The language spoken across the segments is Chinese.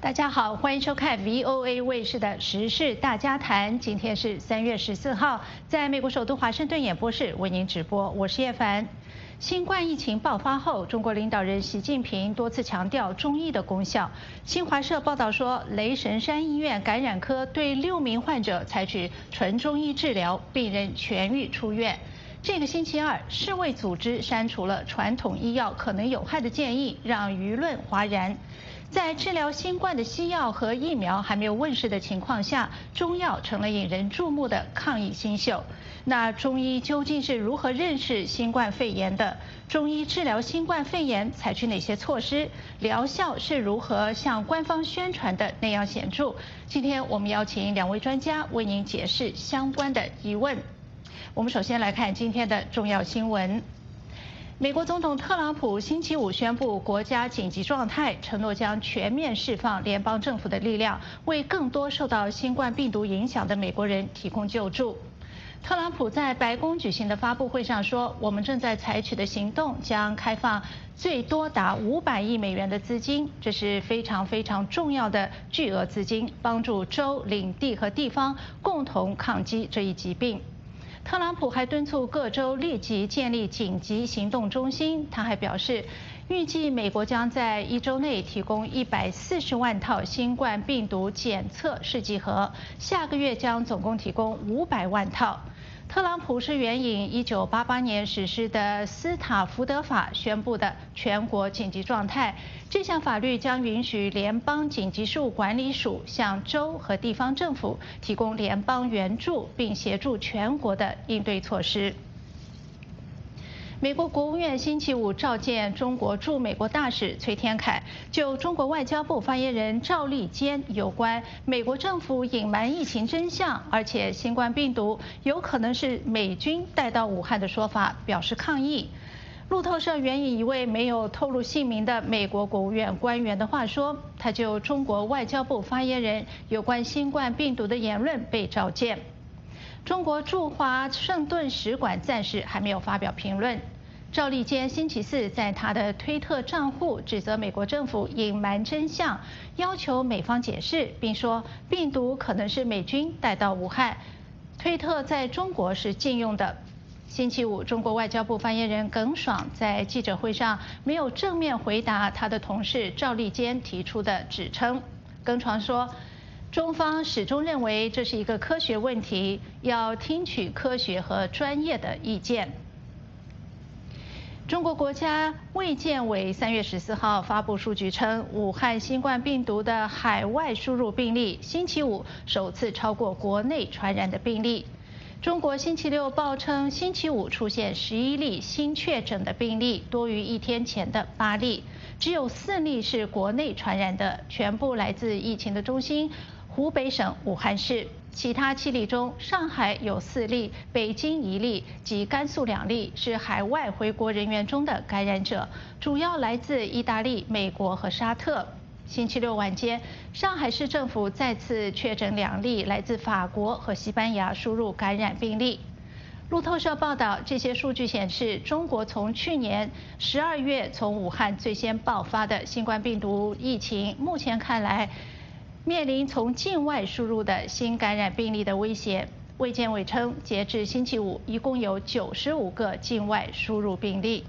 大家好，欢迎收看 VOA 卫视的时事大家谈。今天是3月14号，在美国首都华盛顿演播室为您直播，我是叶凡。新冠疫情爆发后，中国领导人习近平多次强调中医的功效。新华社报道说，雷神山医院感染科对6名患者采取纯中医治疗，病人痊愈出院。这个星期二，世卫组织删除了传统医药可能有害的建议，让舆论哗然。在治疗新冠的西药和疫苗还没有问世的情况下，中药成了引人注目的抗疫新秀。那中医究竟是如何认识新冠肺炎的？中医治疗新冠肺炎采取哪些措施？疗效是如何像官方宣传的那样显著？今天我们邀请2位专家为您解释相关的疑问。我们首先来看今天的重要新闻。美国总统特朗普星期五宣布国家紧急状态，承诺将全面释放联邦政府的力量，为更多受到新冠病毒影响的美国人提供救助。特朗普在白宫举行的发布会上说，我们正在采取的行动将开放最多达500亿美元的资金，这是非常重要的巨额资金，帮助州、领地和地方共同抗击这一疾病。特朗普还敦促各州立即建立紧急行动中心。他还表示，预计美国将在1周内提供140万套新冠病毒检测试剂盒，下个月将总共提供500万套。特朗普是援引1988年实施的斯塔福德法宣布的全国紧急状态。这项法律将允许联邦紧急事务管理署向州和地方政府提供联邦援助，并协助全国的应对措施。美国国务院星期五召见中国驻美国大使崔天凯，就中国外交部发言人赵立坚有关美国政府隐瞒疫情真相，而且新冠病毒有可能是美军带到武汉的说法表示抗议。路透社援引一位没有透露姓名的美国国务院官员的话说，他就中国外交部发言人有关新冠病毒的言论被召见。中国驻华盛顿使馆暂时还没有发表评论。赵立坚星期四在他的推特账户指责美国政府隐瞒真相，要求美方解释，并说病毒可能是美军带到武汉。推特在中国是禁用的。星期五，中国外交部发言人耿爽在记者会上没有正面回答他的同事赵立坚提出的指称。耿爽说，中方始终认为这是一个科学问题，要听取科学和专业的意见。中国国家卫健委3月14号发布数据称，武汉新冠病毒的海外输入病例星期五首次超过国内传染的病例。中国星期六报称，星期五出现11例新确诊的病例，多于1天前的8例，只有4例是国内传染的，全部来自疫情的中心湖北省武汉市。其他7例中，上海有4例，北京1例及甘肃2例是海外回国人员中的感染者，主要来自意大利、美国和沙特。星期六晚间，上海市政府再次确诊2例来自法国和西班牙输入感染病例。路透社报道，这些数据显示，中国从去年12月从武汉最先爆发的新冠病毒疫情，目前看来面临从境外输入的新感染病例的威胁。卫健委称，截至星期五，一共有95个境外输入病例。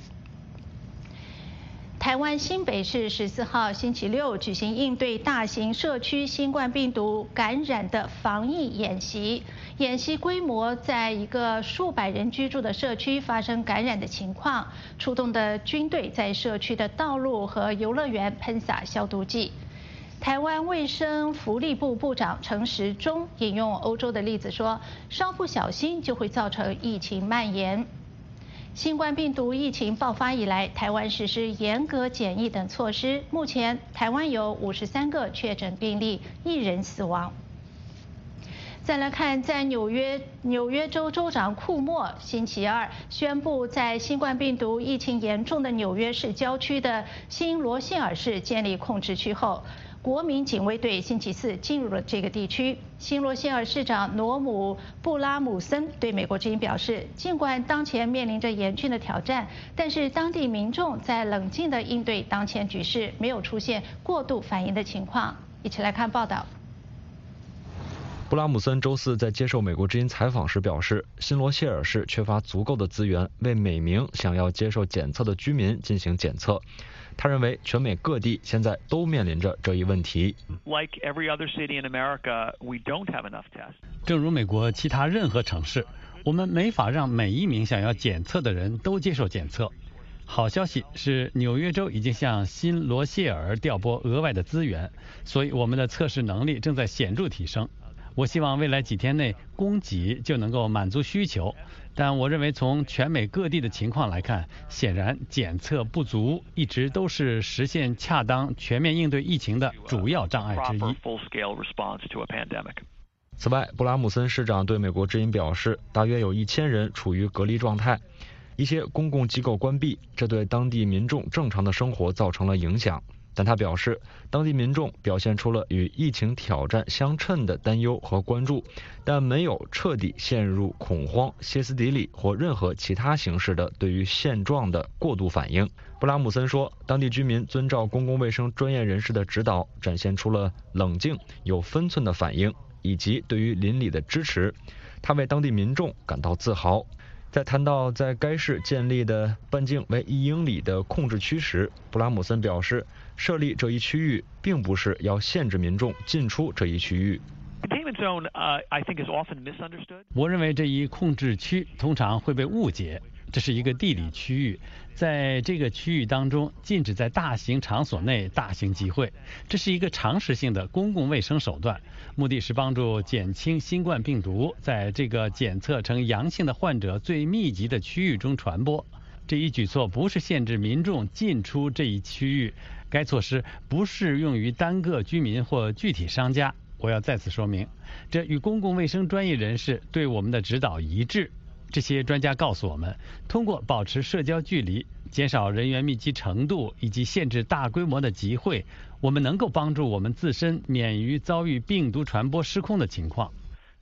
台湾新北市14号星期六举行应对大型社区新冠病毒感染的防疫演习，演习规模在一个数百人居住的社区发生感染的情况，出动的军队在社区的道路和游乐园喷洒消毒剂。台湾卫生福利部部长陈时中引用欧洲的例子说，稍不小心就会造成疫情蔓延。新冠病毒疫情爆发以来，台湾实施严格检疫等措施。目前，台湾有53个确诊病例，1人死亡。再来看，在纽约州州长库莫星期二宣布，在新冠病毒疫情严重的纽约市郊区的新罗谢尔市建立控制区后， 国民警卫队星期四进入了这个地区。新罗谢尔市长诺姆·布拉姆森对美国之音表示，尽管当前面临着严峻的挑战，但是当地民众在冷静地应对当前局势，没有出现过度反应的情况。一起来看报道。 布拉姆森周四在接受美国之音采访时表示，新罗谢尔市缺乏足够的资源为每名想要接受检测的居民进行检测。他认为全美各地现在都面临着这一问题。 Like every other city in America, we don't have enough tests. 正如美国其他任何城市，我们没法让每一名想要检测的人都接受检测。好消息是，纽约州已经向新罗谢尔调拨额外的资源，所以我们的测试能力正在显著提升。我希望未来几天内供给就能够满足需求，但我认为从全美各地的情况来看，显然检测不足一直都是实现恰当全面应对疫情的主要障碍之一。 此外，布拉姆森市长对美国之音表示，大约有1000人处于隔离状态，一些公共机构关闭，这对当地民众正常的生活造成了影响。但他表示，当地民众表现出了与疫情挑战相称的担忧和关注，但没有彻底陷入恐慌、歇斯底里或任何其他形式的对于现状的过度反应。布拉姆森说，当地居民遵照公共卫生专业人士的指导，展现出了冷静、有分寸的反应，以及对于邻里的支持。他为当地民众感到自豪。在谈到在该市建立的半径为1英里的控制区时，布拉姆森表示，设立这一区域并不是要限制民众进出这一区域。 我认为这一控制区通常会被误解，这是一个地理区域，在这个区域当中禁止在大型场所内大型集会，这是一个常识性的公共卫生手段，目的是帮助减轻新冠病毒在这个检测呈阳性的患者最密集的区域中传播。这一举措不是限制民众进出这一区域，该措施不适用于单个居民或具体商家。我要再次说明，这与公共卫生专业人士对我们的指导一致。这些专家告诉我们，通过保持社交距离、减少人员密集程度以及限制大规模的集会，我们能够帮助我们自身免于遭遇病毒传播失控的情况。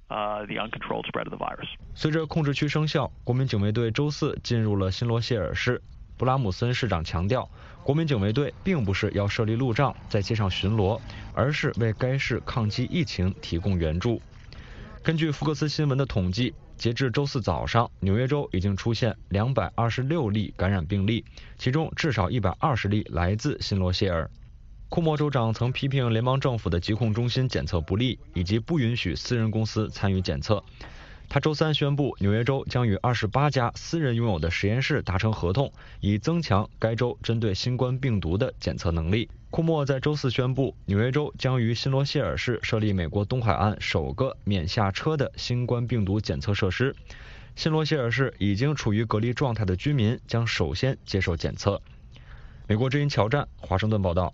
随着控制区生效，国民警卫队周四进入了新罗谢尔市。布拉姆森市长强调，国民警卫队并不是要设立路障在街上巡逻，而是为该市抗击疫情提供援助。根据福克斯新闻的统计，截至周四早上，纽约州已经出现226例感染病例，其中至少120例来自新罗谢尔。库莫州长曾批评联邦政府的疾控中心检测不力，以及不允许私人公司参与检测。他周三宣布，纽约州将与28家私人拥有的实验室达成合同，以增强该州针对新冠病毒的检测能力。库莫在周四宣布，纽约州将于新罗谢尔市设立美国东海岸首个免下车的新冠病毒检测设施。新罗谢尔市已经处于隔离状态的居民将首先接受检测。美国之音乔战，华盛顿报道。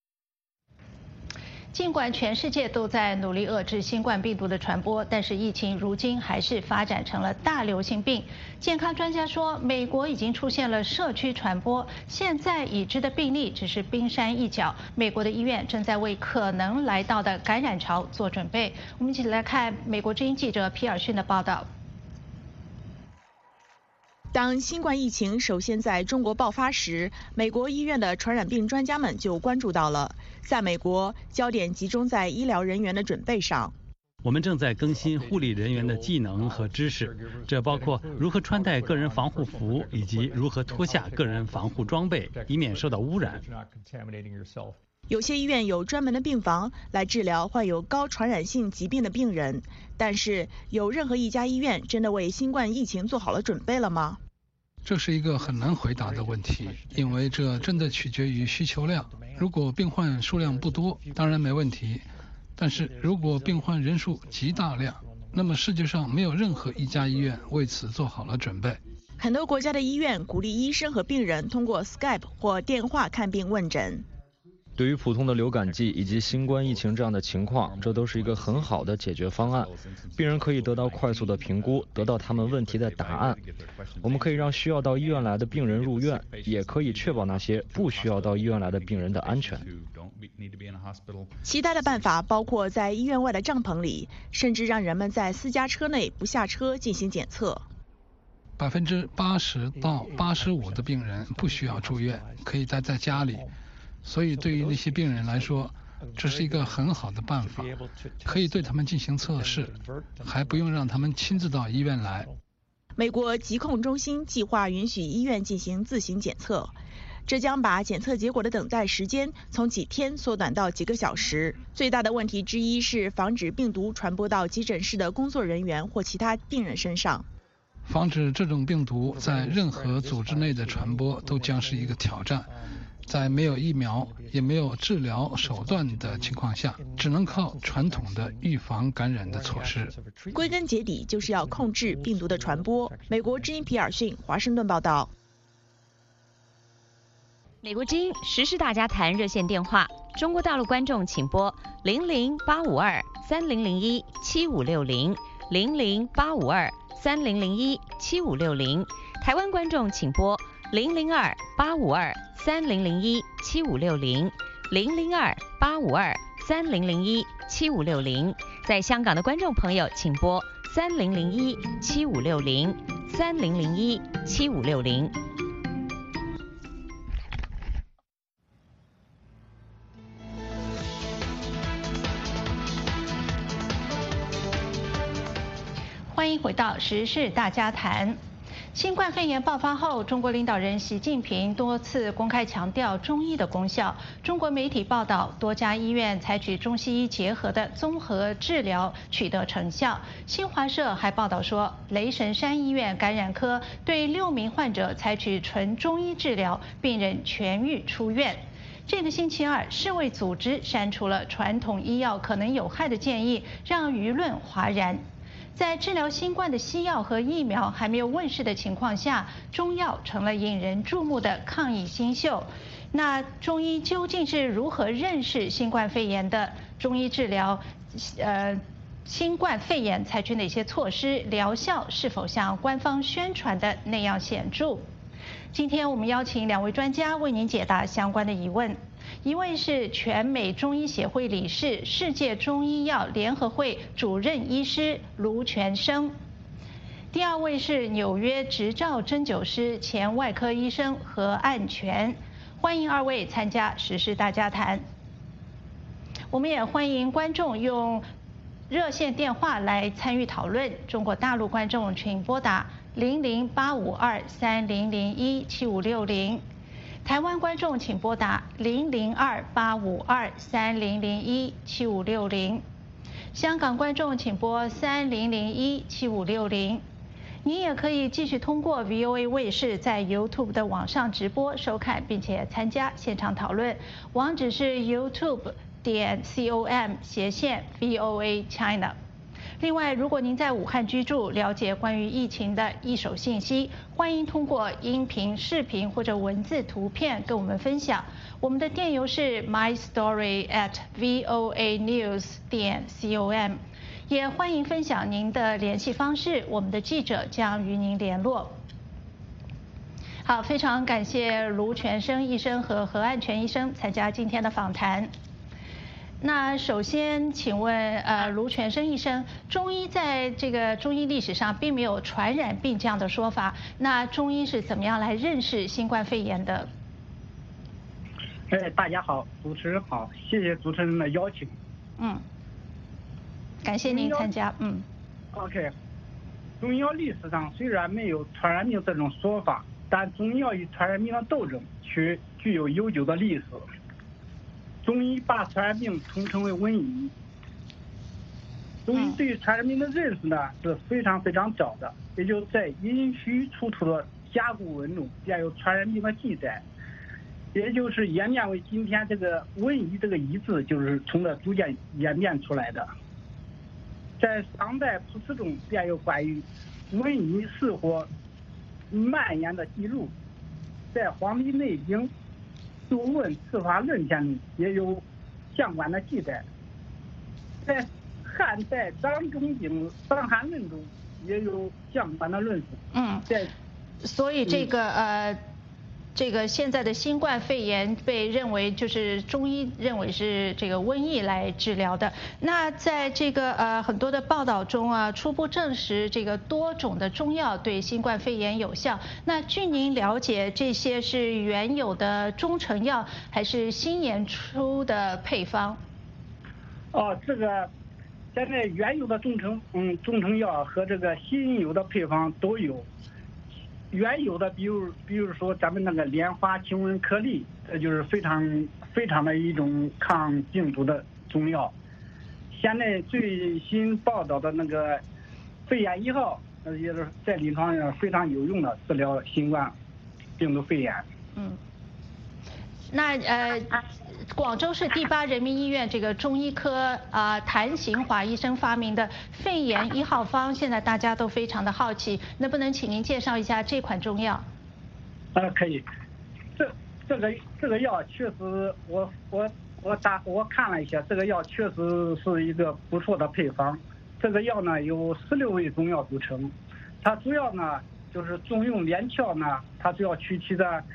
尽管全世界都在努力遏制新冠病毒的传播，但是疫情如今还是发展成了大流行病。健康专家说，美国已经出现了社区传播，现在已知的病例只是冰山一角。美国的医院正在为可能来到的感染潮做准备。我们一起来看美国之音记者皮尔逊的报道。 当新冠疫情首先在中国爆发时，美国医院的传染病专家们就关注到了。在美国，焦点集中在医疗人员的准备上。 我们正在更新护理人员的技能和知识，这包括如何穿戴个人防护服，以及如何脱下个人防护装备，以免受到污染。 有些医院有专门的病房来治疗患有高传染性疾病的病人，但是有任何一家医院真的为新冠疫情做好了准备了吗？ 这是一个很难回答的问题，因为这真的取决于需求量。如果病患数量不多，当然没问题，但是如果病患人数极大量，那么世界上没有任何一家医院为此做好了准备。 很多国家的医院鼓励医生和病人通过 Skype 或电话看病问诊。 对于普通的流感季以及新冠疫情这样的情况，这都是一个很好的解决方案。病人可以得到快速的评估，得到他们问题的答案。我们可以让需要到医院来的病人入院，也可以确保那些不需要到医院来的病人的安全。 其他的办法包括在医院外的帐篷里，甚至让人们在私家车内不下车进行检测。 80%到85%的病人不需要住院，可以待在家里。所以对于那些病人来说，这是一个很好的办法，可以对他们进行测试，还不用让他们亲自到医院来。 美国疾控中心计划允许医院进行自行检测，这将把检测结果的等待时间从几天缩短到几个小时。最大的问题之一是防止病毒传播到急诊室的工作人员或其他病人身上。 防止这种病毒在任何组织内的传播都将是一个挑战。在没有疫苗也没有治疗手段的情况下，只能靠传统的预防感染的措施。 归根结底就是要控制病毒的传播。美国之音皮尔逊华盛顿报道。 美国之音时事大家谈热线电话，中国大陆观众请拨00-852-3001-7560 00-852-3001-7560，台湾观众请拨002-852-3001-7560 002-852-3001-7560，在香港的观众朋友请拨3001-7560 3001-7560。 欢迎回到时事大家谈。新冠肺炎爆发后，中国领导人习近平多次公开强调中医的功效。中国媒体报道，多家医院采取中西医结合的综合治疗取得成效。新华社还报道说，雷神山医院感染科对6名患者采取纯中医治疗，病人痊愈出院。这个星期二，世卫组织删除了传统医药可能有害的建议，让舆论哗然。在治疗新冠的西药和疫苗还没有问世的情况下，中药成了引人注目的抗疫新秀。那中医究竟是如何认识新冠肺炎的？中医治疗新冠肺炎采取哪些措施？疗效是否像官方宣传的那样显著？今天我们邀请2位专家为您解答相关的疑问。一位是全美中医协会理事、世界中医药联合会主任医师卢全生，第2位是纽约执照针灸师、前外科医生何岸全。欢迎2位参加时事大家谈。我们也欢迎观众用热线电话来参与讨论。中国大陆观众请拨打0085230017560。台湾观众请拨打002-852-3001-7560，香港观众请拨3001-7560。您也可以继续通过 VOA 卫视在 YouTube 的网上直播收看，并且参加现场讨论。网址是 youtube.com/VOA China。另外，如果您在武汉居住，了解关于疫情的一手信息，欢迎通过音频、视频或者文字、图片跟我们分享。我们的电邮是 mystory@voanews.com， 也欢迎分享您的联系方式，我们的记者将与您联络。好，非常感谢卢全生医生和何岸全医生参加今天的访谈。那首先请问卢全生医生，中医在这个中医历史上并没有传染病这样的说法，那中医是怎么样来认识新冠肺炎的？ 大家好，主持人好，谢谢主持人的邀请。 感谢您参加。 OK， 中医药历史上虽然没有传染病这种说法，但中医药与传染病的斗争却具有悠久的历史。中医把传染病统称为瘟疫。中医对于传染病的认识呢是非常非常早的，也就是在殷墟出土的甲骨文中便有传染病的记载，也就是演变为今天这个瘟疫这个疫字，就是从这逐渐演变出来的。在商代卜辞中便有关于瘟疫死火蔓延的记录，在《黄帝内经》 素问次法论篇中也有相关的记载，在汉代张仲景《伤寒论》中也有相关的论述。 所以这个现在的新冠肺炎被认为就是中医认为是这个瘟疫来治疗的。那在这个很多的报道中啊，初步证实这个多种的中药对新冠肺炎有效。那据您了解，这些是原有的中成药，还是新研出的配方？ 这个现在原有的中成药和这个新有的配方都有。原有的，比如说咱们那个莲花清瘟颗粒，这就是非常的一种抗病毒的中药。现在最新报道的那个肺炎1号，也是在临床上非常有用的治疗新冠病毒肺炎。 那广州市第8人民医院这个中医科谭行华医生发明的肺炎1号方，现在大家都非常的好奇，能不能请您介绍一下这款中药？ 可以。这个药确实，我看了一下，这个药确实是一个不错的配方。这个药呢由16味中药组成，它主要呢就是中用连翘呢，它主要取其的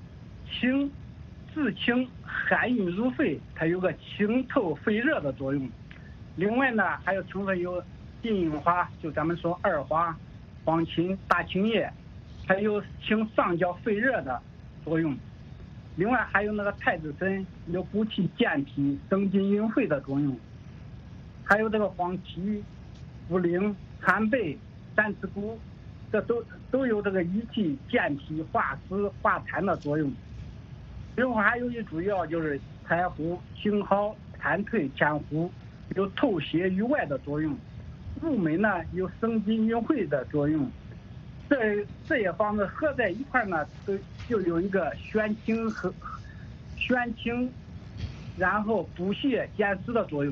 治清寒郁入肺，它有个清透肺热的作用。另外呢，还有成分有金银花，就咱们说二花、黄芩、大青叶，还有清上焦肺热的作用。另外还有那个太子参，有补气健脾、生津润肺的作用。还有这个黄芪、茯苓、川贝、三刺菇，这都有这个益气健脾、化湿化痰的作用。另外还有一主要就是柴胡、青蒿、蝉蜕、千胡，有透血于外的作用。入门呢有生津润肺的作用。这些方子合在一块呢，就有一个宣清，然后补血减湿的作用。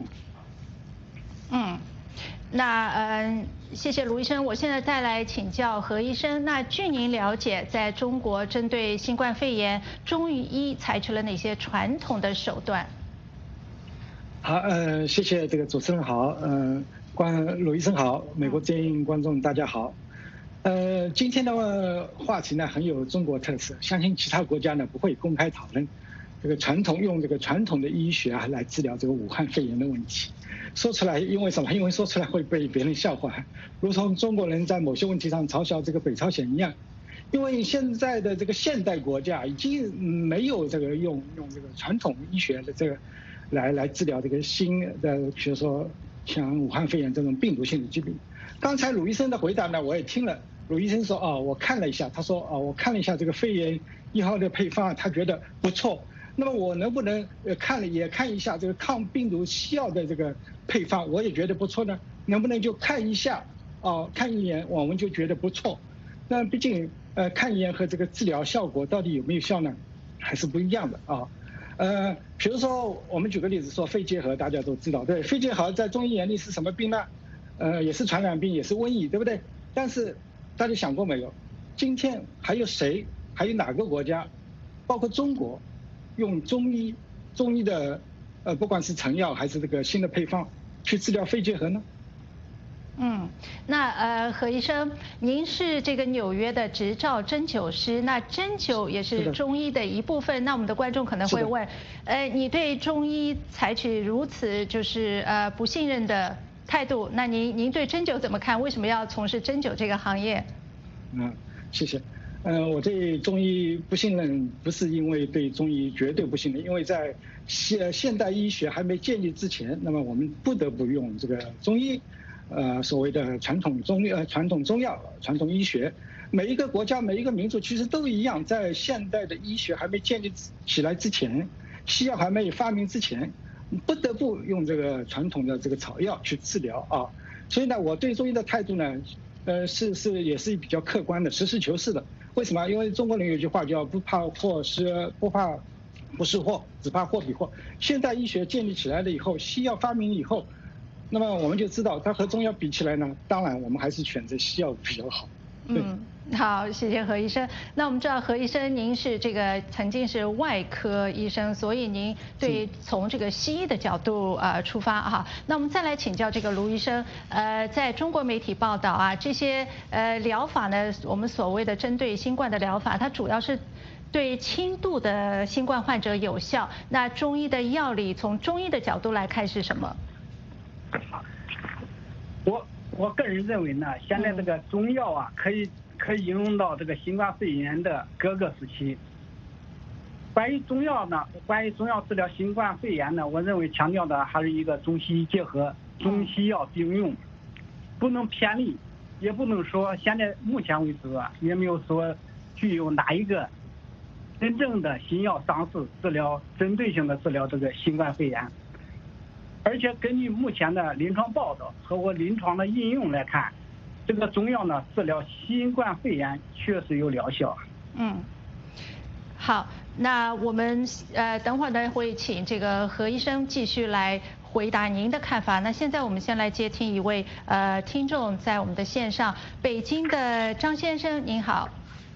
谢谢卢医生。我现在再来请教何医生。那据您了解，在中国针对新冠肺炎，中医采取了哪些传统的手段？ 好，谢谢这个主持人好，卢医生好，美国之音观众大家好。今天的话题呢很有中国特色，相信其他国家呢不会公开讨论这个用这个传统的医学来治疗这个武汉肺炎的问题。说出来，因为什么？因为说出来会被别人笑话，如同中国人在某些问题上嘲笑这个北朝鲜一样。因为现在的这个现代国家已经没有这个用这个传统医学的这个来治疗这个新的，比如说像武汉肺炎这种病毒性的疾病。刚才鲁医生的回答呢，我也听了。鲁医生说我看了一下，他说我看了一下这个肺炎1号的配方，他觉得不错。那么我能不能看一下这个抗病毒西药的这个配方，我也觉得不错呢？能不能就看一下看一眼我们就觉得不错？那毕竟看一眼和这个治疗效果到底有没有效呢，还是不一样的比如说我们举个例子说肺结核，大家都知道，对，肺结核在中医眼里是什么病呢？也是传染病，也是瘟疫，对不对？但是大家想过没有，今天还有哪个国家，包括中国，用中医的不管是成药还是这个新的配方去治疗肺结核呢？ 那何医生，您是这个纽约的执照针灸师，那针灸也是中医的一部分。那我们的观众可能会问，你对中医采取如此就是不信任的态度，那您对针灸怎么看？为什么要从事针灸这个行业？ 谢谢。我对中医不信任，不是因为对中医绝对不信任，因为在现代医学还没建立之前，那么我们不得不用这个中医，所谓的传统中药、传统医学。每一个国家、每一个民族其实都一样，在现代的医学还没建立起来之前，西药还没有发明之前，不得不用这个传统的这个草药去治疗所以呢，我对中医的态度呢，也是比较客观的，实事求是的。为什么？因为中国人有句话叫不怕不是货，只怕货比货。现代医学建立起来了以后，西药发明以后，那么我们就知道它和中药比起来呢，当然我们还是选择西药比较好。对， 好，谢谢何医生。那我们知道何医生您是曾经是外科医生，所以您对从这个西医的角度出发哈。那我们再来请教这个卢医生，在中国媒体报道啊，这些疗法呢，我们所谓的针对新冠的疗法，它主要是对轻度的新冠患者有效。那中医的药理，从中医的角度来看是什么？ 我个人认为呢，现在这个中药啊，可以应用到这个新冠肺炎的各个时期。关于中药治疗新冠肺炎呢，我认为强调的还是一个中西医结合，中西药并用，不能偏离，也不能说现在目前为止也没有说具有哪一个真正的新药上市针对性的治疗这个新冠肺炎。而且根据目前的临床报道和我临床的应用来看，这个中药呢治疗新冠肺炎确实有疗效。 好，那我们等会儿呢会请这个何医生继续来回答您的看法。那现在我们先来接听一位听众在我们的线上，北京的张先生您好。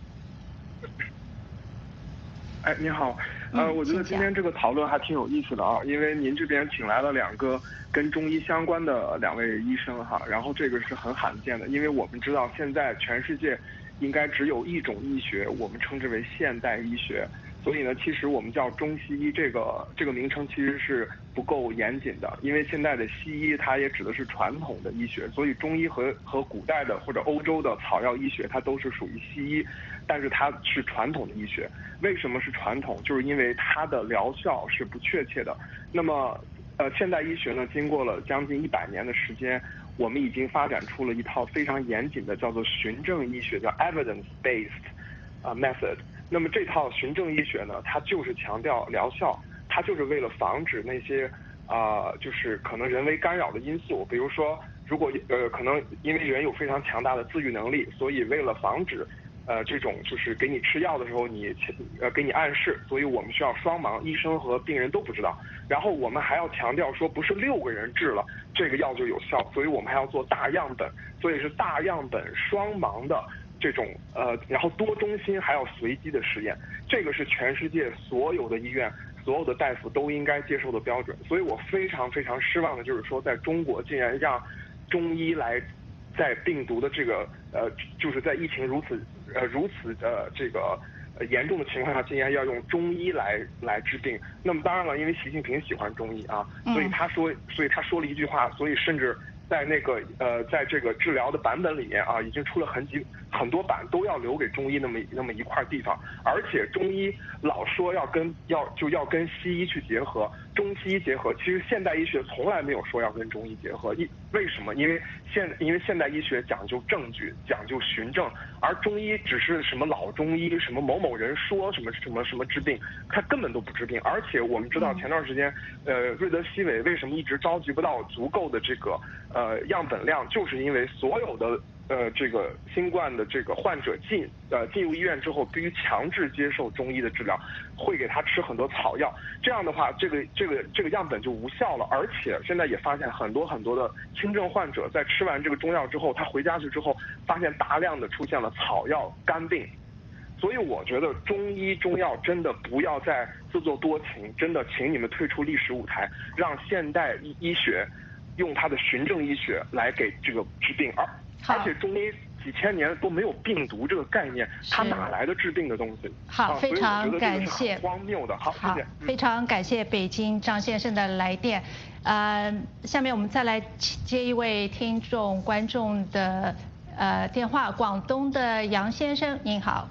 哎，你好，我觉得今天这个讨论还挺有意思的啊，因为您这边请来了2个跟中医相关的2位医生哈，然后这个是很罕见的，因为我们知道现在全世界应该只有一种医学，我们称之为现代医学，所以呢，其实我们叫中西医这个名称其实是不够严谨的，因为现在的西医它也指的是传统的医学，所以中医和古代的或者欧洲的草药医学它都是属于西医，但是它是传统的医学。为什么是传统？就是因为它的疗效是不确切的。那么现代医学呢，经过了将近100年的时间，我们已经发展出了一套非常严谨的叫做循证医学，叫 evidence-based method。那么这套循证医学呢，它就是强调疗效，它就是为了防止那些就是可能人为干扰的因素，比如说如果可能因为人有非常强大的自愈能力，所以为了防止这种就是给你吃药的时候给你暗示，所以我们需要双盲，医生和病人都不知道。然后我们还要强调说，不是6个人治了这个药就有效，所以我们还要做大样本，所以是大样本双盲的这种然后多中心还要随机的实验，这个是全世界所有的医院所有的大夫都应该接受的标准。所以我非常非常失望的就是说，在中国竟然让中医来在病毒的这个就是在疫情如此这个严重的情况下，竟然要用中医来治病。那么当然了，因为习近平喜欢中医啊，所以他说了一句话，所以甚至在在这个治疗的版本里面啊，已经出了很多版都要留给中医那么一块地方，而且中医老说要跟西医去结合，中西医结合，其实现代医学从来没有说要跟中医结合，为什么？因为现代医学讲究证据，讲究循证，而中医只是什么老中医，什么某某人说什么治病，他根本都不治病。而且我们知道前段时间瑞德西韦为什么一直召集不到足够的这个样本量，就是因为所有的这个新冠的这个患者进入医院之后，必须强制接受中医的治疗，会给他吃很多草药，这样的话这个样本就无效了。而且现在也发现很多的轻症患者在吃完这个中药之后，他回家去之后发现大量的出现了草药肝病。所以我觉得中医中药真的不要再自作多情，真的请你们退出历史舞台，让现代医学用它的循证医学来给这个治病。而且中医几千年都没有病毒这个概念，它哪来的治病的东西？ 好，非常感谢。 荒谬的。好，谢谢。 非常感谢北京张先生的来电。下面我们再来接一位听众观众的电话，广东的杨先生您好。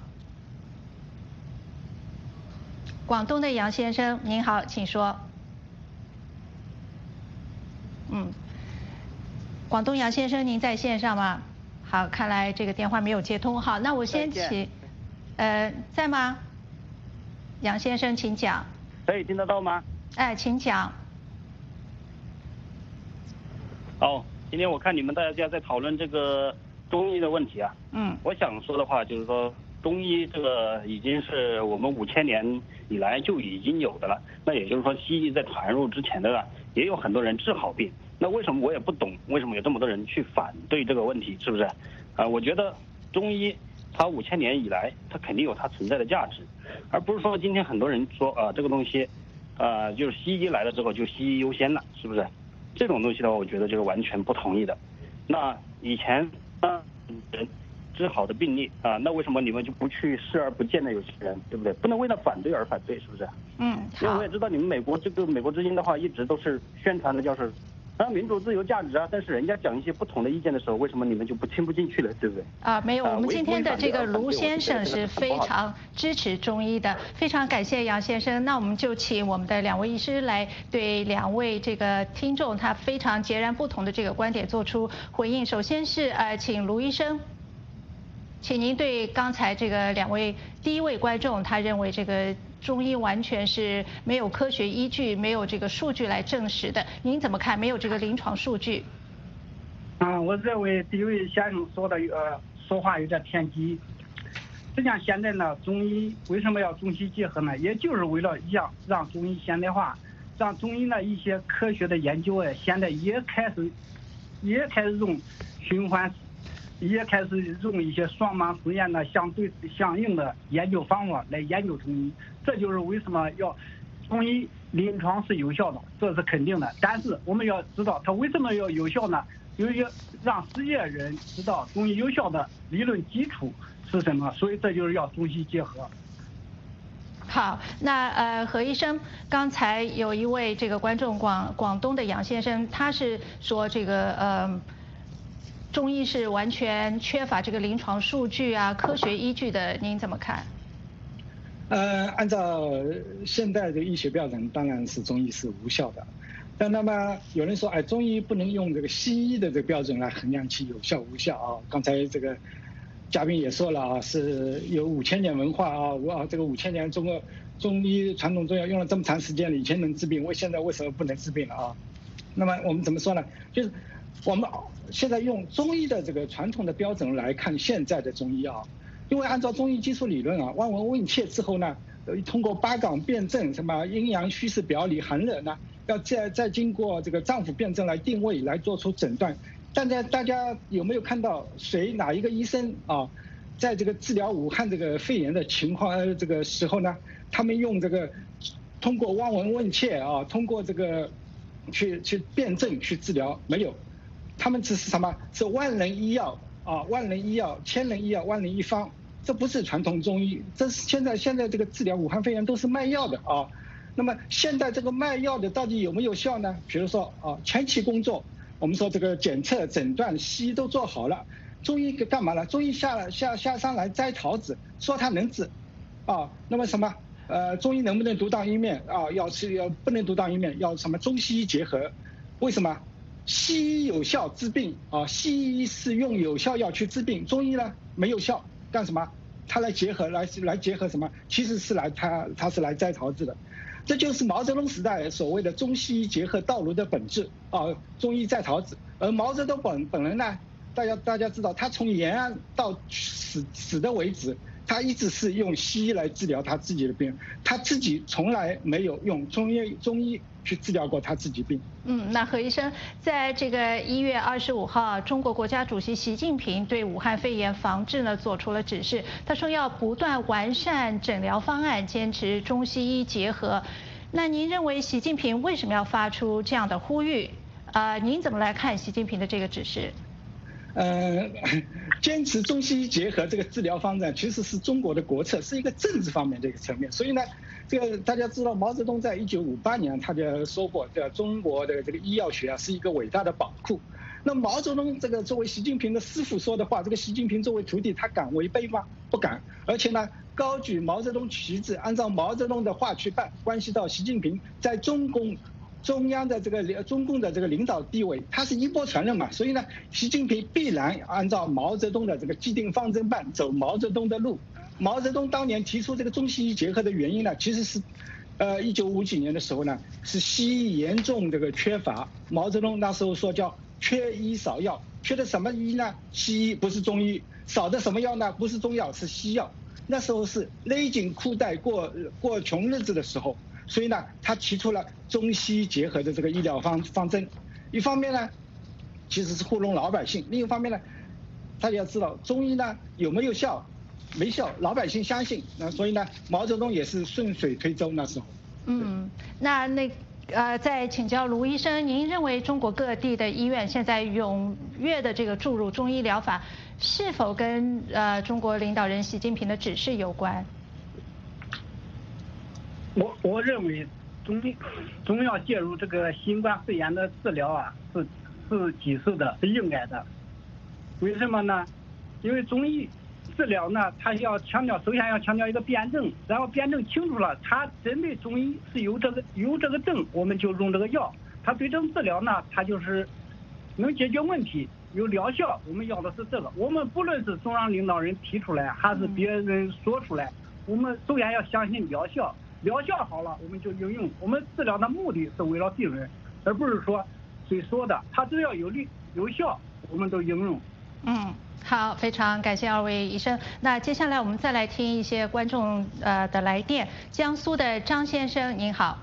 广东的杨先生您好，请说。广东杨先生您在线上吗？好，看来这个电话没有接通。好，那我先请在吗？杨先生请讲。 可以听得到吗？ 哎，请讲。 今天我看你们大家在讨论这个中医的问题啊。我想说的话就是说，中医这个已经是我们5000年以来就已经有的了。那也就是说，西医在传入之前的也有很多人治好病。那为什么我也不懂，为什么有这么多人去反对这个问题，是不是？我觉得中医它5000年以来它肯定有它存在的价值，而不是说今天很多人说这个东西就是西医来了之后就西医优先了，是不是？这种东西的话，我觉得就是完全不同意的。那以前人治好的病例那为什么你们就不去视而不见的有些人，对不对？不能为了反对而反对，是不是？因为我也知道你们美国美国之音的话，一直都是宣传的就是民主自由价值但是人家讲一些不同的意见的时候，为什么你们就听不进去了，对不对？ 没有，我们今天的这个卢先生是非常支持中医的，非常感谢杨先生。那我们就请我们的2位医师来对2位这个听众他非常截然不同的这个观点做出回应。首先是请卢医生，请您对刚才这个2位第一位观众他认为这个中医完全是没有科学依据，没有这个数据来证实的，您怎么看？没有这个临床数据？ 我认为第一位先生说的说话有点偏激。实际上现在呢，中医为什么要中西结合呢？也就是为了让中医现代化，让中医呢一些科学的研究现在也开始用循环。也开始用一些双盲实验的相应的研究方法来研究中医，这就是为什么要中医临床是有效的，这是肯定的。但是我们要知道它为什么要有效呢？有一个让世界人知道中医有效的理论基础是什么，所以这就是要中西结合。 好，那何医生，刚才有一位这个观众广东的杨先生，他是说这个中医是完全缺乏这个临床数据科学依据的，您怎么看？ 按照现代的医学标准，当然是中医是无效的。但那么有人说，中医不能用这个西医的这个标准来衡量其有效无效刚才这个嘉宾也说了是有5000年文化这个5000年中医传统中药用了这么长时间了，以前能治病，现在为什么不能治病了那么我们怎么说呢？就是我们现在用中医的这个传统的标准来看现在的中医因为按照中医基础理论望闻问切之后呢，通过八纲辩证，什么阴阳虚实表里寒热呢，要再经过这个脏腑辩证来定位，来做出诊断。但在大家有没有看到哪一个医生在这个治疗武汉这个肺炎的情况这个时候呢，他们用这个通过望闻问切通过这个去辩证去治疗？没有。他们只是什么？是万能医药万能医药、千能医药、万能一方，这不是传统中医，这是现在这个治疗武汉肺炎都是卖药的那么现在这个卖药的到底有没有效呢？比如说前期工作，我们说这个检测、诊断，西医都做好了，中医干嘛了？中医下山来摘桃子，说它能治那么什么中医能不能独当一面要不能独当一面，要什么中西医结合？为什么？西医有效治病西医是用有效药去治病，中医呢没有效，干什么？它来结合什么？其实是它是来摘桃子的，这就是毛泽东时代所谓的中西医结合道路的本质中医摘桃子。而毛泽东本人呢，大家知道，他从延安到死的为止，他一直是用西医来治疗他自己的病，他自己从来没有用中医去治疗过他自己病。 那何医生，在这个1月25号，中国国家主席习近平对武汉肺炎防治呢做出了指示，他说要不断完善诊疗方案，坚持中西医结合。那您认为习近平为什么要发出这样的呼吁？您怎么来看习近平的这个指示？ 坚持中西医结合这个治疗方案，其实是中国的国策，是一个政治方面的一个层面。所以呢，这个大家知道，毛泽东在1958年他就说过，中国的这个医药学是一个伟大的宝库。那毛泽东这个作为习近平的师傅说的话，这个习近平作为徒弟，他敢违背吗？不敢。而且呢，高举毛泽东旗帜，按照毛泽东的话去办，关系到习近平在中央的中共的这个领导地位，他是衣钵传人嘛，所以呢，习近平必然按照毛泽东的这个既定方针办，走毛泽东的路。毛泽东当年提出这个中西医结合的原因呢，其实是1950几年的时候呢，是西医严重这个缺乏。毛泽东那时候说叫缺医少药，缺的什么医呢？西医，不是中医。少的什么药呢？不是中药，是西药。那时候是勒紧裤带过穷日子的时候。所以呢，他提出了中西结合的这个医疗方针。一方面呢，其实是糊弄老百姓；另一方面呢，大家要知道中医呢有没有效， 没效，老百姓相信，那所以呢，毛泽东也是顺水推舟那时候。 再请教卢医生，您认为中国各地的医院现在踊跃的这个注入中医疗法，是否跟中国领导人习近平的指示有关？ 我认为中药介入这个新冠肺炎的治疗啊，是及时的，是应该的。为什么呢？因为中医治疗呢，它要强调，首先要强调一个辩证，然后辩证清楚了，它针对中医是有这个症，我们就用这个药；它对症治疗呢，它就是能解决问题，有疗效，我们要的是这个。我们不论是中央领导人提出来，还是别人说出来，我们首先要相信疗效，疗效好了，我们就应用。我们治疗的目的是为了病人，而不是说谁说的，它只要有力有效，我们都应用。 好，非常感谢二位医生。那接下来我们再来听一些观众的来电。江苏的张先生，您好。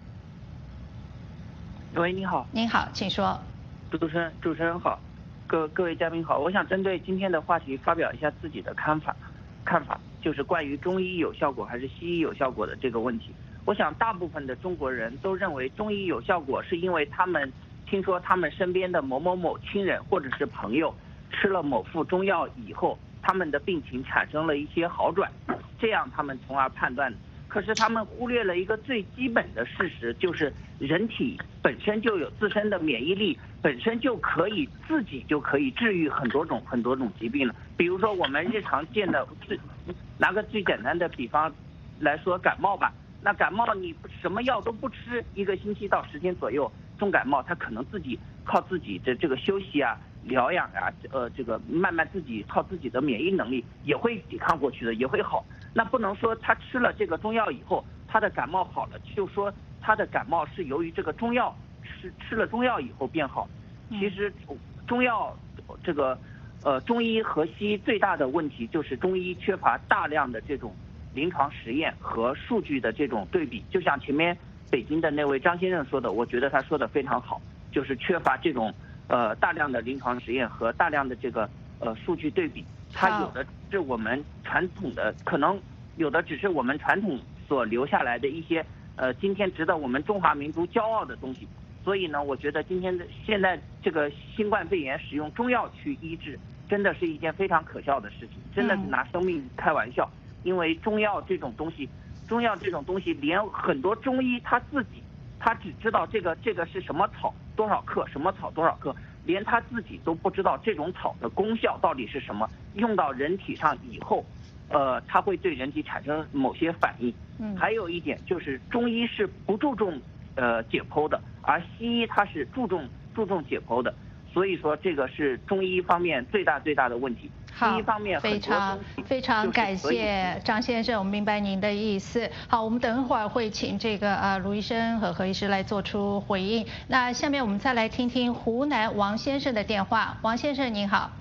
喂，你好。 您好，请说。 主持人好，各位嘉宾好。我想针对今天的话题发表一下自己的看法，就是关于中医有效果还是西医有效果的这个问题。我想大部分的中国人都认为中医有效果，是因为他们听说他们身边的某某某亲人或者是朋友吃了某副中药以后，他们的病情产生了一些好转，这样他们从而判断。可是他们忽略了一个最基本的事实，就是人体本身就有自身的免疫力，本身自己就可以治愈很多种疾病了。比如说我们日常见的，拿个最简单的比方来说，感冒吧。那感冒你什么药都不吃，1个星期到10天左右，重感冒它可能靠自己的这个休息啊、疗养啊，这个慢慢靠自己的免疫能力也会抵抗过去的，也会好。那不能说他吃了这个中药以后，他的感冒好了，就说他的感冒是由于这个中药吃了中药以后变好。其实中药这个中医和西医最大的问题就是中医缺乏大量的这种临床实验和数据的这种对比。就像前面北京的那位张先生说的，我觉得他说的非常好，就是缺乏这种大量的临床实验和大量的这个数据对比。它有的是我们传统的，可能有的只是我们传统所留下来的一些今天值得我们中华民族骄傲的东西。所以呢，我觉得现在这个新冠肺炎使用中药去医治，真的是一件非常可笑的事情，真的是拿生命开玩笑。因为中药这种东西，连很多中医他只知道这个是什么草多少克，什么草多少克，连他自己都不知道这种草的功效到底是什么，用到人体上以后，它会对人体产生某些反应。还有一点就是中医是不注重解剖的，而西医它是注重解剖的，所以说这个是中医方面最大的问题。 好，非常感谢张先生，我们明白您的意思。好，我们等一会儿会请这个卢医生和何医师来做出回应。那下面我们再来听听湖南王先生的电话。王先生您好。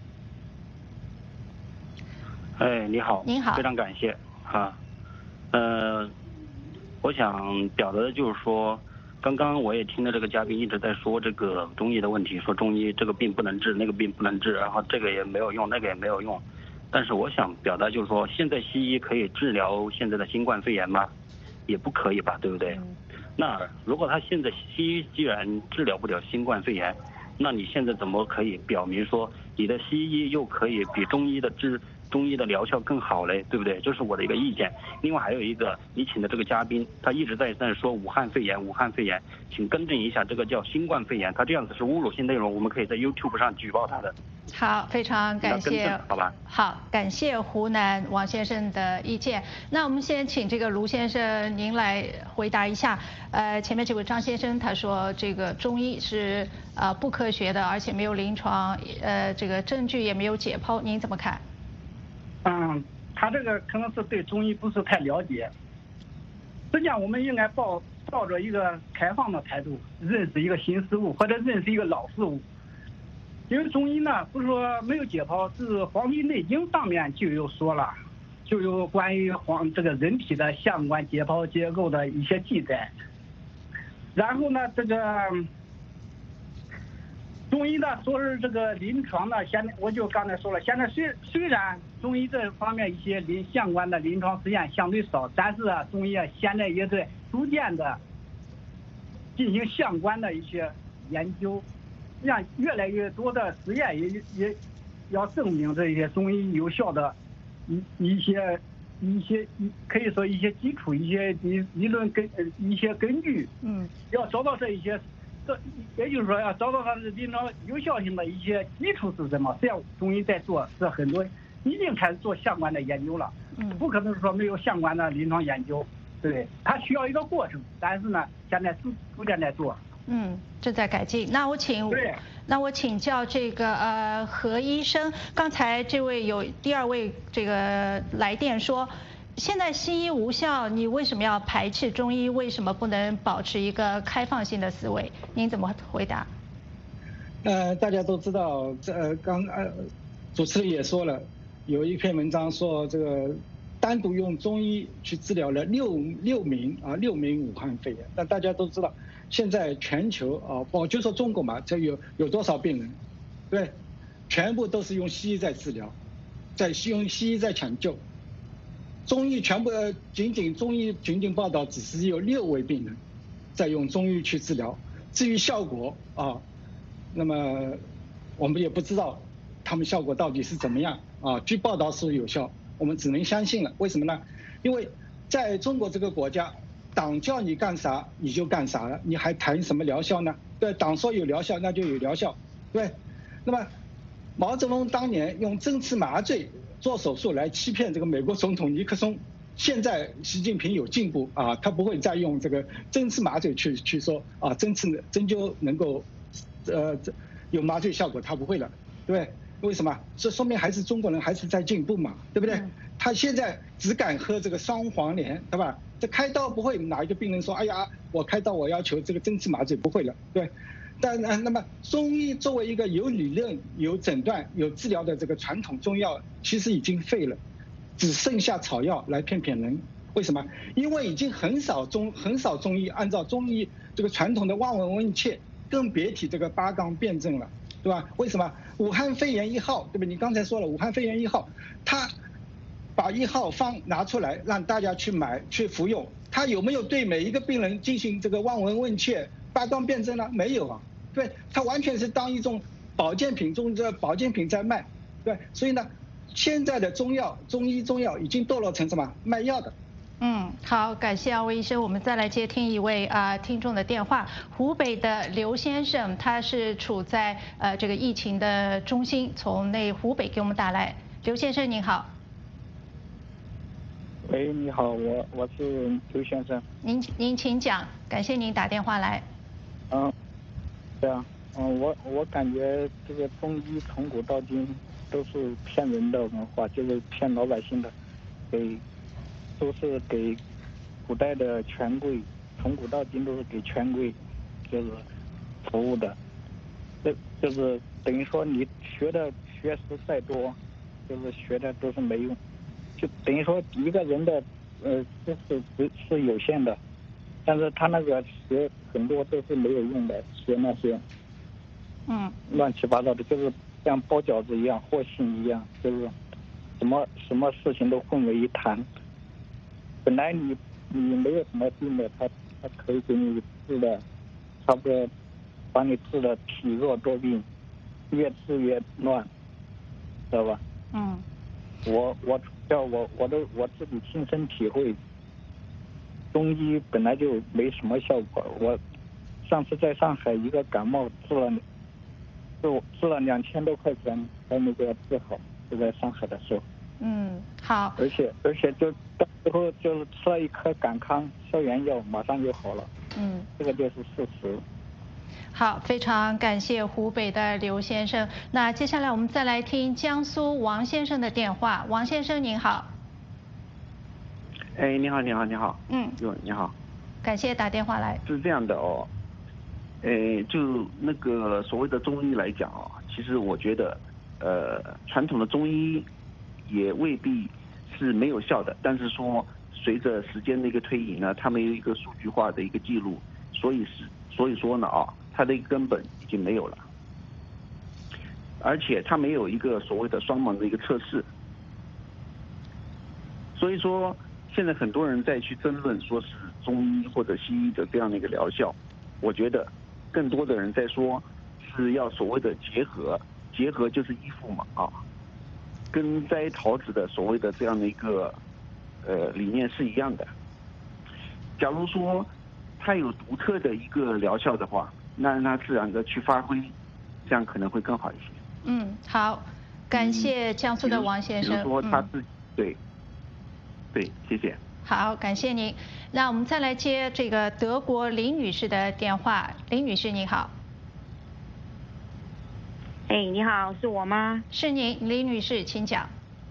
你好。您好。非常感谢我想表达的就是说，刚刚我也听到这个嘉宾一直在说这个中医的问题，说中医这个病不能治，那个病不能治，然后这个也没有用，那个也没有用。但是我想表达就是说，现在西医可以治疗现在的新冠肺炎吗？也不可以吧，对不对？那如果他现在西医既然治疗不了新冠肺炎，那你现在怎么可以表明说你的西医又可以比中医的疗效更好嘞，对不对？这是我的一个意见。另外还有一个，你请的这个嘉宾，他一直在说武汉肺炎，请更正一下，这个叫新冠肺炎，他这样子是侮辱性内容，我们可以在 YouTube 上举报他的。 好，非常感谢。 好吧。 好，感谢湖南王先生的意见。那我们先请这个卢先生您来回答一下。前面这位张先生他说这个中医是不科学的，而且没有临床这个证据，也没有解剖，您怎么看？ 他这个可能是对中医不是太了解。实际上，我们应该抱着一个开放的态度，认识一个新事物或者认识一个老事物。因为中医呢，不是说没有解剖，是《黄帝内经》上面就有说了，就有关于这个人体的相关解剖结构的一些记载。然后呢，这个中医呢说是这个临床呢，现在我就刚才说了，现在虽然中医这方面一些相关的临床实验相对少，但是中医现在也在逐渐的进行相关的一些研究，让越来越多的实验也要证明这些中医有效的一些可以说一些基础一些理论一些根据，要找到这一些，也就是说要找到它的临床有效性的一些基础是什么？这样中医在做是很多已经开始做相关的研究了，不可能说没有相关的临床研究，对，它需要一个过程，但是呢，现在逐渐在做。 正在改进。那我请教这个何医生，刚才这位有第二位这个来电说，现在西医无效，你为什么要排斥中医？为什么不能保持一个开放性的思维？您怎么回答？ 大家都知道，主持人也说了，有一篇文章说这个单独用中医去治疗了6名武汉肺炎。那大家都知道，现在全球就说中国嘛，这有多少病人，对，全部都是用西医在治疗，用西医在抢救。中医全部中医仅仅报道只是有6位病人在用中医去治疗，至于效果那么我们也不知道他们效果到底是怎么样据报道是有效，我们只能相信了。为什么呢？因为在中国这个国家，党叫你干啥你就干啥了，你还谈什么疗效呢？对，党说有疗效那就有疗效，对。那么毛泽东当年用针刺麻醉做手术来欺骗这个美国总统尼克松，现在习近平有进步他不会再用这个针刺麻醉去说针灸能够有麻醉效果，他不会了，对不对？为什么？这说明还是中国人还是在进步嘛，对不对？他现在只敢喝这个双黄连，对吧？这开刀不会哪一个病人说，哎呀，我开刀我要求这个针刺麻醉，不会了，对。但那么中医作为一个有理论、有诊断、有治疗的这个传统中药，其实已经废了，只剩下草药来骗人。为什么？因为已经很少中医按照中医这个传统的望闻问切，更别提这个八纲辩证了，对吧？为什么？武汉肺炎1号，对吧？你刚才说了，武汉肺炎1号，他把1号方拿出来让大家去买去服用，他有没有对每一个病人进行这个望闻问切、八纲辩证呢？没有啊，对，他完全是当一种保健品在卖，对，所以呢，现在的中医中药已经堕落成什么？卖药的。 好，感谢2位医生。我们再来接听一位听众的电话，湖北的刘先生，他是处在这个疫情的中心，从湖北给我们打来。刘先生您好。 喂，你好，我是刘先生。 您请讲，感谢您打电话来。 对啊，我感觉这个中医从古到今都是骗人的文化，就是骗老百姓的，都是给古代的权贵，从古到今都是给权贵就是服务的，就是等于说你学识再多，就是学的都是没用，就等于说一个人的知识是有限的，但是他那个学很多都是没有用的，学那些乱七八糟的，就是像包饺子一样，和稀一样，就是什么事情都混为一谈。本来你没有什么病的，他可以给你治的，差不多把你治的体弱多病，越治越乱，知道吧？我自己亲身体会，中医本来就没什么效果。我上次在上海一个感冒治了2000多块钱才能给他治好，就在上海的时候。 好。 而且就到时候就是吃了一颗感康消炎药，马上就好了。这个就是事实。 好，非常感谢湖北的刘先生。那接下来我们再来听江苏王先生的电话。王先生您好。 你好。你好。 感谢打电话来。 是这样的就那个所谓的中医来讲其实我觉得传统的中医也未必是没有效的，但是说随着时间的一个推移呢，它没有一个数据化的一个记录，所以说呢它的一个根本已经没有了，而且它没有一个所谓的双盲的一个测试， 所以说现在很多人在去争论说是中医或者西医的这样的一个疗效，我觉得更多的人在说是要所谓的结合，结合就是依附嘛啊，跟摘桃子的所谓的这样的一个理念是一样的。假如说它有独特的一个疗效的话，那让它自然的去发挥，这样可能会更好一些。 好，感谢江苏的王先生。 比如说他自己，对，谢谢。 好，感谢您。那我们再来接这个德国林女士的电话。林女士，你好。 你好，是我吗？ 是您，林女士，请讲。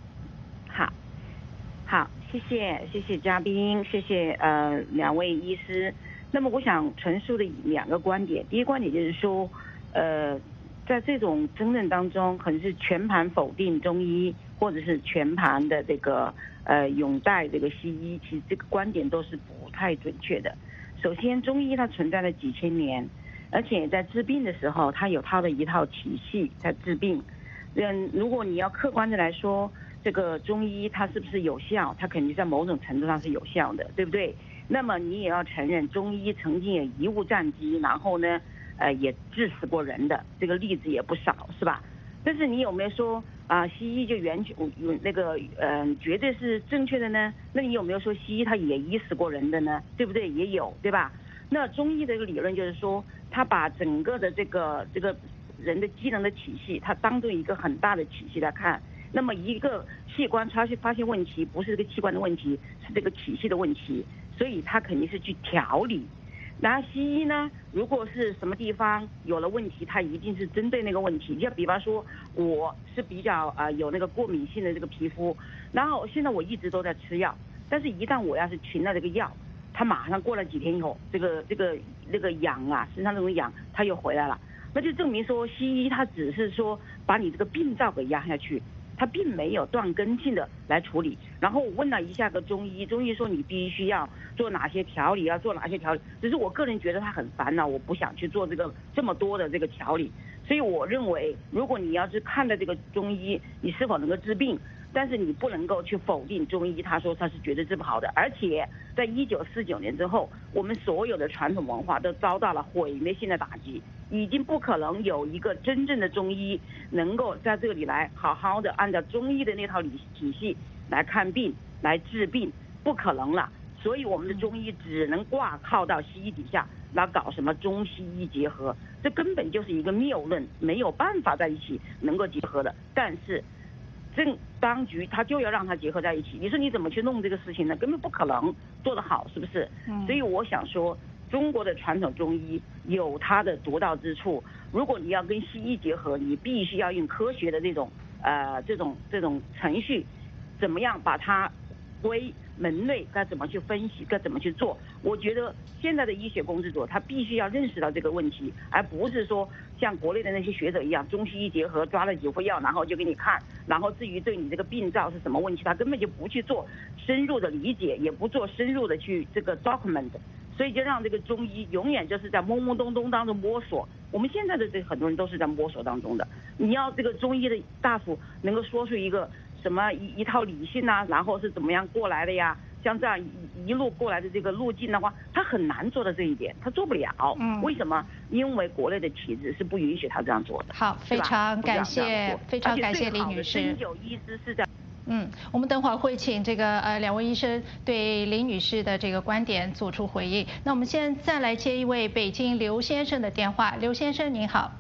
好，谢谢嘉宾，谢谢两位医师。那么我想陈述的2个观点，第一个观点就是说，在这种争论当中，可能是全盘否定中医，或者是全盘的这个拥戴这个西医，其实这个观点都是不太准确的。首先，中医它存在了几千年，而且在治病的时候，它有它的一套体系在治病。如果你要客观的来说，这个中医它是不是有效？它肯定在某种程度上是有效的，对不对？那么你也要承认，中医曾经也贻误战机，然后呢，也致死过人的这个例子也不少，是吧？但是你有没有说西医就绝对是正确的呢？那你有没有说西医它也医死过人的呢？对不对？也有，对吧？那中医的一个理论就是说，它把整个的这个人的机能的体系，它当做一个很大的体系来看。那么一个器官它去发现问题，不是这个器官的问题，是这个体系的问题，所以它肯定是去调理。然后西医呢，如果是什么地方有了问题，它一定是针对那个问题。就比方说，我是比较有那个过敏性的这个皮肤，然后现在我一直都在吃药，但是一旦我要是停了这个药，它马上过了几天以后，那个痒啊，身上那种痒，它又回来了，那就证明说西医它只是说把你这个病灶给压下去。他并没有断根性的来处理，然后我问了一下个中医说你必须要做哪些调理，要做哪些调理，只是我个人觉得他很烦恼，我不想去做这么多的这个调理，所以我认为如果你要是看的这个中医，你是否能够治病，但是你不能够去否定中医，他说他是绝对治不好的，而且在1949年之后，我们所有的传统文化都遭到了毁灭性的打击。已经不可能有一个真正的中医能够在这里来好好的按照中医的那套体系来看病来治病，不可能了。所以我们的中医只能挂靠到西医底下来搞什么中西医结合，这根本就是一个谬论，没有办法在一起能够结合的。但是当局他就要让它结合在一起，你说你怎么去弄这个事情呢？根本不可能做得好，是不是？所以我想说，中国的传统中医有它的独到之处。如果你要跟西医结合，你必须要用科学的这种程序，怎么样把它归门类，该怎么去分析，该怎么去做。我觉得现在的医学工作者他必须要认识到这个问题，而不是说像国内的那些学者一样，中西医结合，抓了几副药，然后就给你看，然后至于对你这个病灶是什么问题，他根本就不去做深入的理解，也不做深入的去这个 document。所以就让这个中医永远就是在懵懵懂懂当中摸索。我们现在的很多人都是在摸索当中的。你要这个中医的大夫能够说出一个什么一套理性啊，然后是怎么样过来的呀？像这样一路过来的这个路径的话，他很难做到这一点，他做不了。为什么？因为国内的体制是不允许他这样做的。 好，非常感谢李女士。 针灸医师是在。 我们等会儿会请这个两位医生对林女士的这个观点做出回应。那我们现在再来接一位北京刘先生的电话。刘先生您好。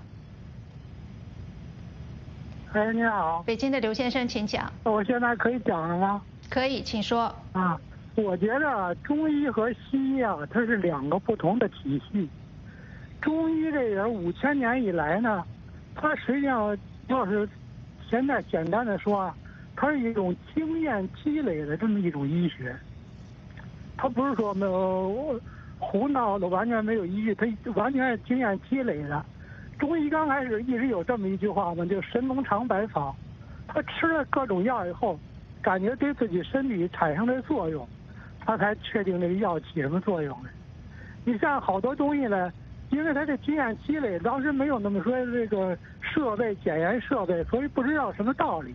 你好。 北京的刘先生，请讲。 我现在可以讲了吗？ 可以，请说。 我觉得中医和西医它是2个不同的体系。中医这人5000年以来呢，它实际上要是现在简单的说，它是一种经验积累的这么一种医学，它不是说胡闹的，完全没有依据，它完全是经验积累的。中医刚开始一直有这么一句话嘛，就神农尝百草，他吃了各种药以后，感觉对自己身体产生的作用，他才确定这个药起什么作用的。你像好多东西呢，因为他的经验积累，当时没有那么说这个设备检验设备，所以不知道什么道理。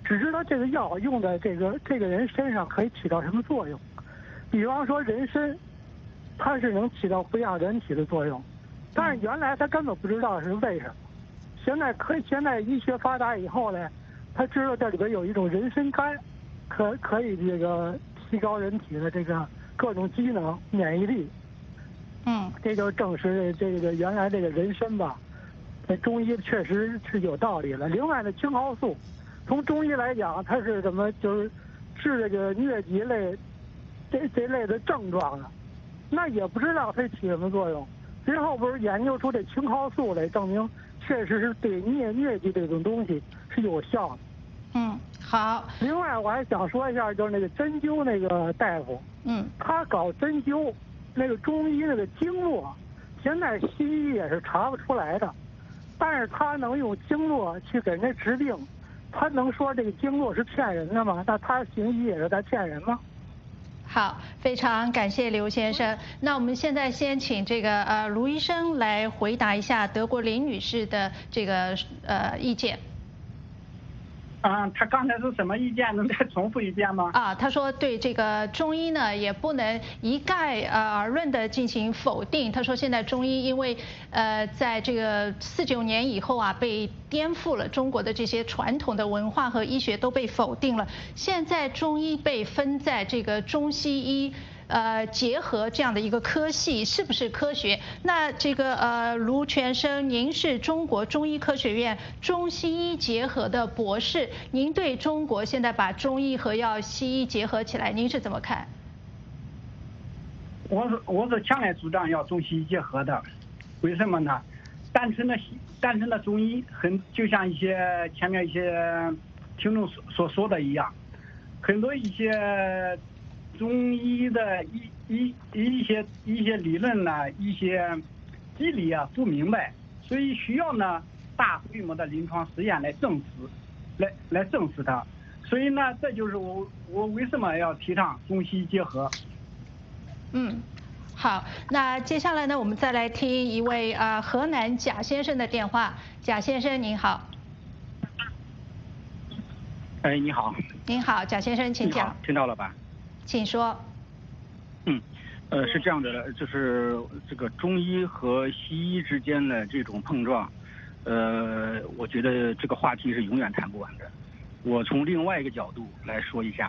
只知道这个药用在这个人身上可以起到什么作用。比方说人参，它是能起到抚养人体的作用，但是原来他根本不知道是为什么。现在医学发达以后呢，他知道这里边有一种人参苷，可以这个提高人体的这个各种机能、免疫力。这就证实这个原来这个人参吧，在中医确实是有道理了。另外呢，青蒿素，从中医来讲，它是什么？就是治这个疟疾类这类的症状的，那也不知道它起什么作用。最后不是研究出这青蒿素来，证明确实是对疟疾这种东西是有效的。 好。 另外我还想说一下，就是那个针灸那个大夫，他搞针灸，那个中医那个经络，现在西医也是查不出来的，但是他能用经络去给人家治病，他能说这个经络是骗人的吗？那他行医也是在骗人吗？ 好，非常感谢刘先生。那我们现在先请这个卢医生来回答一下德国林女士的这个意见。 他刚才是什么意见？能再重复一遍吗？ 他说对这个中医呢，也不能一概而论的进行否定。他说现在中医因为在这个49年以后被颠覆了，中国的这些传统的文化和医学都被否定了。现在中医被分在这个中西医结合这样的一个科系，是不是科学？那这个卢全生，您是中国中医科学院中西医结合的博士，您对中国现在把中医和西医结合起来，您是怎么看？ 我是强烈主张要中西医结合的，为什么呢？单纯的中医就像前面一些听众所说的一样，很多一些中医的一些理论呢，一些机理不明白，所以需要呢大规模的临床实验来证实它。所以呢，这就是我为什么要提倡中西医结合。 好，那接下来呢，我们再来听一位河南贾先生的电话。贾先生您好。 你好。 您好，贾先生，请讲。 听到了吧？ 请说。 是这样的，就是这个中医和西医之间的这种碰撞，我觉得这个话题是永远谈不完的。我从另外一个角度来说一下，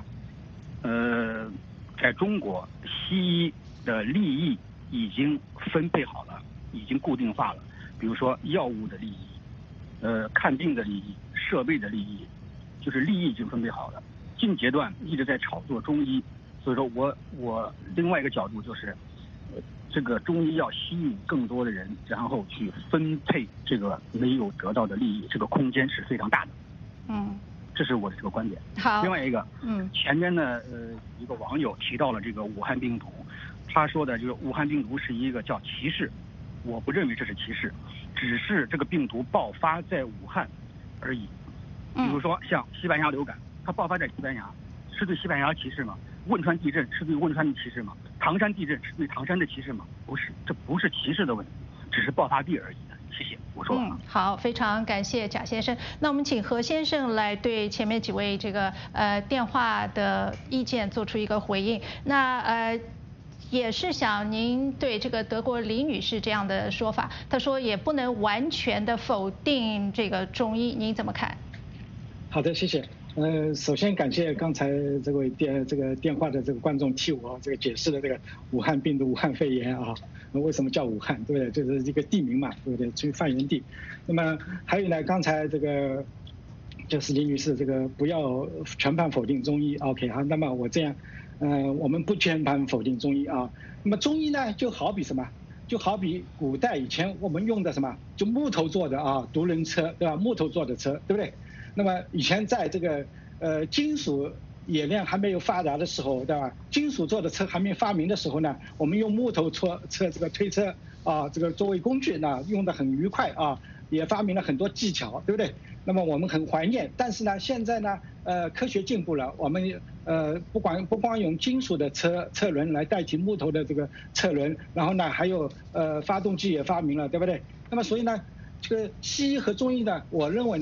在中国，西医的利益已经分配好了，已经固定化了。比如说药物的利益，看病的利益，设备的利益，就是利益已经分配好了。近阶段一直在炒作中医。所以说我另外一个角度就是，这个中医要吸引更多的人，然后去分配这个没有得到的利益，这个空间是非常大的。这是我的这个观点。 好。 另外一个，前面呢，一个网友提到了这个武汉病毒，他说的就是武汉病毒是一个叫歧视，我不认为这是歧视，只是这个病毒爆发在武汉而已。比如说像西班牙流感，它爆发在西班牙，是对西班牙歧视吗？汶川地震是对汶川的歧视吗？唐山地震是对唐山的歧视吗？不是，这不是歧视的问题，只是爆发地而已的。谢谢，我说完了。 好，非常感谢贾先生。那我们请何先生来对前面几位这个电话的意见做出一个回应。那也是想您对这个德国李女士这样的说法，她说也不能完全的否定这个中医，您怎么看？ 好的，谢谢。首先感谢刚才这位电话的这个观众替我这个解释了这个武汉病毒、武汉肺炎为什么叫武汉，对不对？就是一个地名嘛，对不对？至于发源地。那么还有呢，刚才这个就是李女士这个不要全盘否定中医 ，OK 好，那么我这样，我们不全盘否定中医那么中医呢，就好比什么？就好比古代以前我们用的什么，就木头做的独轮车，对吧？木头做的车，对不对？那么以前在这个金属冶炼还没有发达的时候，对吧？金属做的车还没发明的时候呢，我们用木头车这个推车这个作为工具呢，用得很愉快也发明了很多技巧，对不对？那么我们很怀念，但是呢，现在呢，科学进步了，我们不光用金属的车轮来代替木头的这个车轮，然后呢，还有发动机也发明了，对不对？那么所以呢，这个西医和中医呢，我认为呢，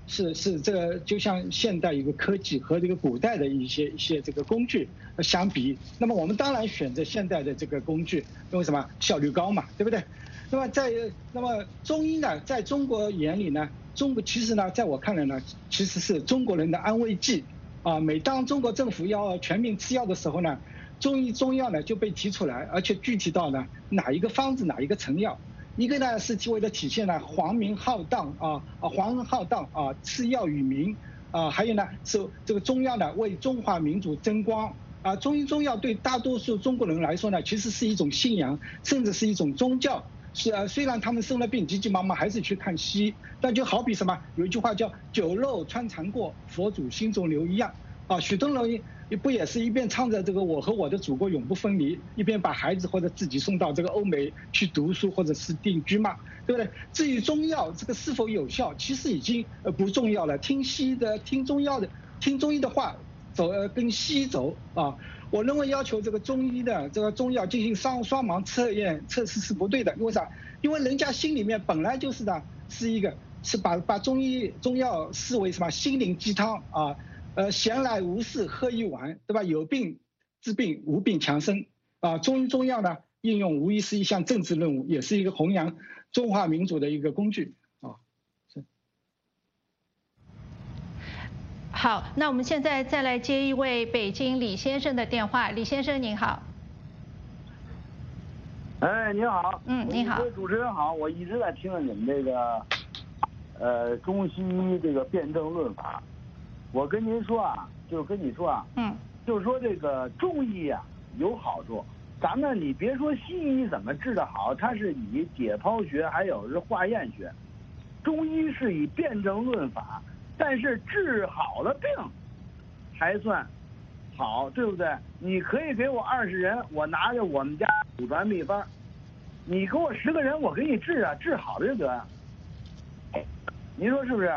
是这个就像现代一个科技和这个古代的一些这个工具相比，那么我们当然选择现代的这个工具，因为什么效率高嘛，对不对？那么中医呢，在中国眼里呢，其实呢，在我看来呢，其实是中国人的安慰剂啊。每当中国政府要全民吃药的时候呢，中药呢就被提出来，而且具体到呢哪一个方子哪一个成药。一个呢是为了体现呢皇民浩荡啊，赐药于民啊，还有呢是这个中药呢为中华民族争光啊。中药对大多数中国人来说呢，其实是一种信仰，甚至是一种宗教。虽然他们生了病急急忙忙还是去看西医，但就好比什么，有一句话叫酒肉穿肠过，佛祖心中留一样啊。许多人不也是一边唱着这个我和我的祖国永不分离，一边把孩子或者自己送到这个欧美去读书或者是定居嘛，对不对？至于中药这个是否有效，其实已经不重要了。听中医的话，跟西医走啊。我认为要求这个中医的这个中药进行双盲测试是不对的，因为啥？因为人家心里面本来就是把中药视为什么心灵鸡汤啊。闲来无事喝一碗，对吧？有病治病，无病强身啊。中药呢，应用无疑是一项政治任务，也是一个弘扬中华民族的一个工具啊。是。 好，那我们现在再来接一位北京李先生的电话。李先生您好。 哎，你好。 你好。 主持人好，我一直在听着你们这个中西医这个辩证论法。我跟您说啊，就是说这个中医啊有好处，咱们你别说西医怎么治得好，它是以解剖学还有是化验学，中医是以辩证论法，但是治好了病才算好，对不对？你可以给我20人，我拿着我们家祖传秘方，你给我10个人，我给你治啊，治好了就得。您说是不是？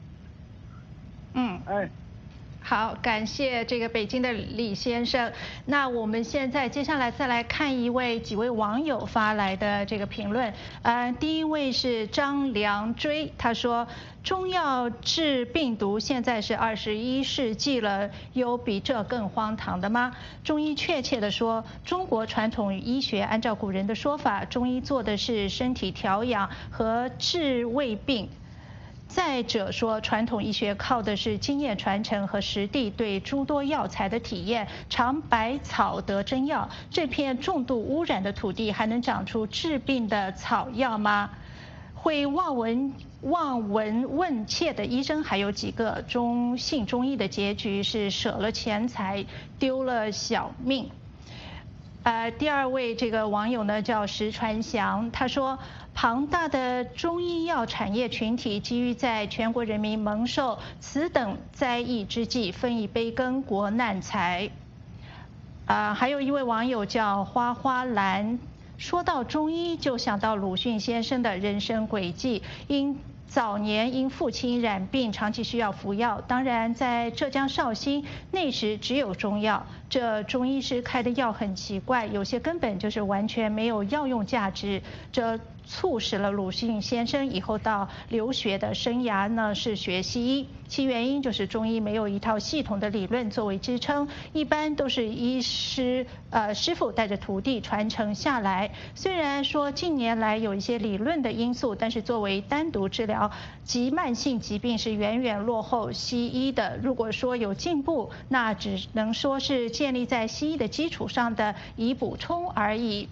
哎， 好，感谢这个北京的李先生。那我们现在接下来再来看几位网友发来的这个评论。第一位是张良追，他说中药治病毒现在是21世纪了，有比这更荒唐的吗？中医确切的说，中国传统医学按照古人的说法，中医做的是身体调养和治胃病。再者说，传统医学靠的是经验传承和实地对诸多药材的体验，尝百草得真药。这片重度污染的土地还能长出治病的草药吗？会望闻问切的医生还有几个？信中医的结局是舍了钱财，丢了小命。第二位这个网友呢叫石传祥，他说庞大的中医药产业群体基于在全国人民蒙受此等灾疫之际，分一杯羹国难财。还有一位网友叫花花兰，说到中医就想到鲁迅先生的人生轨迹，早年因父亲染病，长期需要服药。当然，在浙江绍兴那时只有中药，这中医师开的药很奇怪，有些根本就是完全没有药用价值。这促使了鲁迅先生以后到留学的生涯呢是学西医，其原因就是中医没有一套系统的理论作为支撑，一般都是师傅带着徒弟传承下来。虽然说近年来有一些理论的因素，但是作为单独治疗急慢性疾病是远远落后西医的。如果说有进步，那只能说是建立在西医的基础上的以补充而已。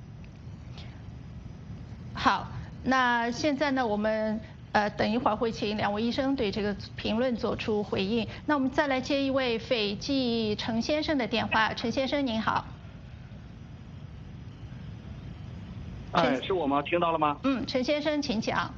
好，那现在呢，我们等一会儿会请2位医生对这个评论做出回应。那我们再来接一位斐济陈先生的电话，陈先生您好。 哎，是我吗？听到了吗？ 陈先生请讲。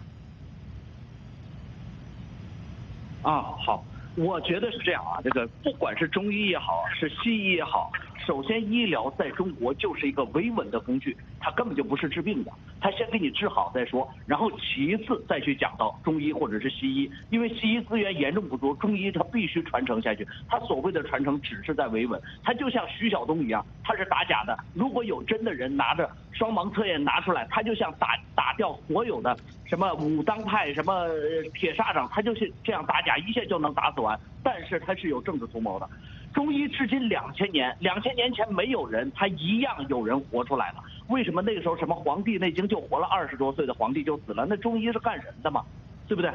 好，我觉得是这样啊，这个不管是中医也好，是西医也好，首先医疗在中国就是一个维稳的工具，它根本就不是治病的，它先给你治好再说，然后其次再去讲到中医或者是西医，因为西医资源严重不足，中医它必须传承下去，它所谓的传承只是在维稳，它就像徐晓东一样，他是打假的，如果有真的人拿着双盲测验拿出来，他就像打掉所有的什么武当派、什么铁砂掌，他就是这样打假，一下就能打死完。但是他是有政治图谋的。中医至今2000年，2000年前没有人，他一样有人活出来了。为什么那个时候什么《黄帝内经》就活了20多岁的皇帝就死了？那中医是干人的嘛，对不对？